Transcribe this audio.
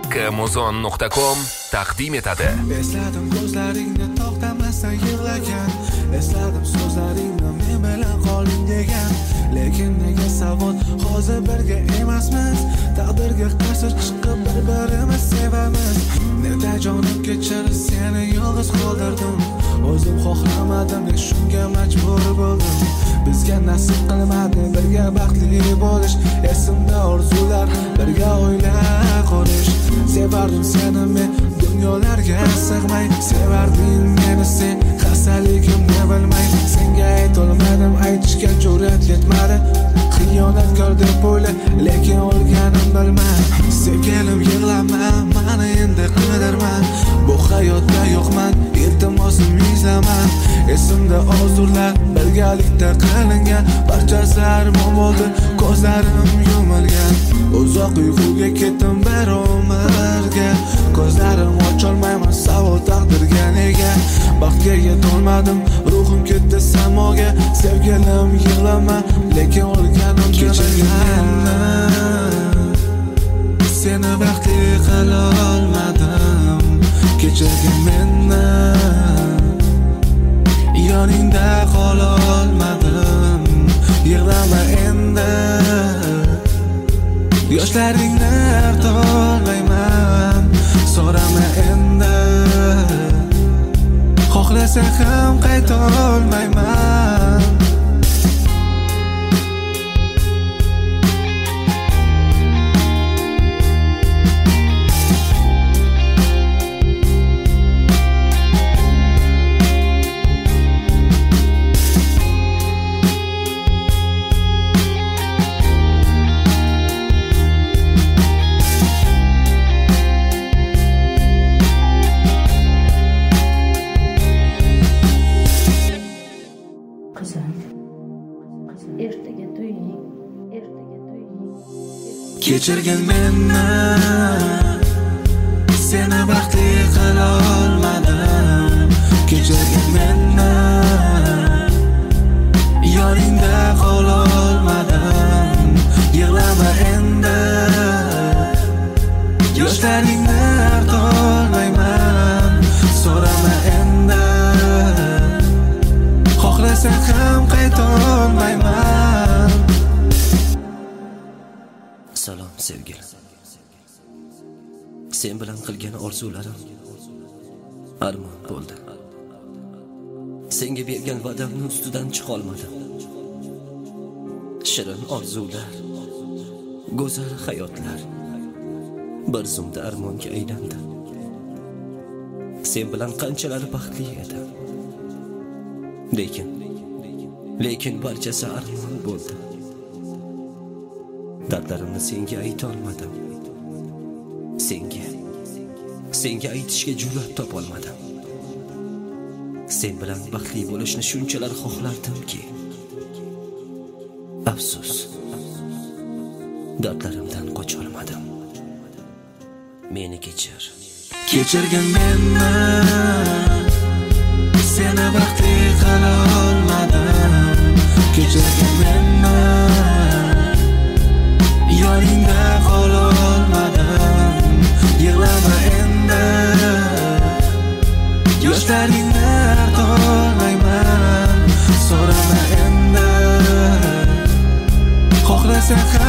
kmuzon.com taqdim etadi. Esladim ko'zlaringni to'xtamasdan yig'lagan, esladim so'zlaringni men bilan qoling degan. Lekin nega savol hozir birga emasmiz? Taqdirga qarshi chiqib bir-birimiz sevamiz. Nega jonim kechir seni yolg'iz qoldirdim? O'zim xohlamadim, shunga majbur bo'ldim. Bizga nasib qilmadi birga baxtli bo'lish. Esimda orzular, birga o'ylab ko'rish. Sevardim seni men dunyolarga sig'may, sevarding meni sen xastaligimni bilmay. Senga aytolmadim, aytishga jur'at yetmadi. Xiyonatkor deb o'yla, lekin o'lganim bilma. Sevgilim yig'lama, meni endi qidirma. Bu hayotda yo'qman, iltimosim izlama. Esimda orzulар, birgalikda qilingan barchasi armon bo'ldi, ko'zlarim yumilgan. Uzoq uyquga ketdim bir umrga, ko'zlarim ocholmayman savol taqdirga nega. Baxtga yetolmadim, ruhim ketdi samoga. Sevgilim yig'lama, lekin o'lganim kechirganni seni baxtli qila olmadim. Kechirgin meni, yoningda qola olmadim. Yig'lama endi, yoshlaringni artolmayman. So'rama endi, xohlasang ham qaytolmayman. Kechirgin meni, seni baxtli qila olmadim. Kechirgin meni, yoningda qola olmadim. Yig'lama endi, yoshlaringni artolmayman. So'rama endi, xohlasang ham qaytolmayman. Salom sevgilim. Sen bilan qilgan orzularim armon bo'ldi. Senga bergan va'damni ustidan chiqa olmadim. Shirin orzular, go'zal hayotlar bir zumda armonga aylandi. Sen bilan qanchalar baxtli edim. Lekin barchasi armon bo'ldi. Dardlarimni senga ayta olmadim. Senga aytishga jur'at topolmadim. Sen bilan baxtli bo'lishni shunchalar xohlardimki, afsus, dardlarimdan qocha olmadim. Meni kechir. Kechirgin meni, seni baxtli qila olmadim. Kechirgin meni, yoningda qola olmadim. Yig'lama endi, yoshlaringni artolmayman. So'rama endi, xohlasang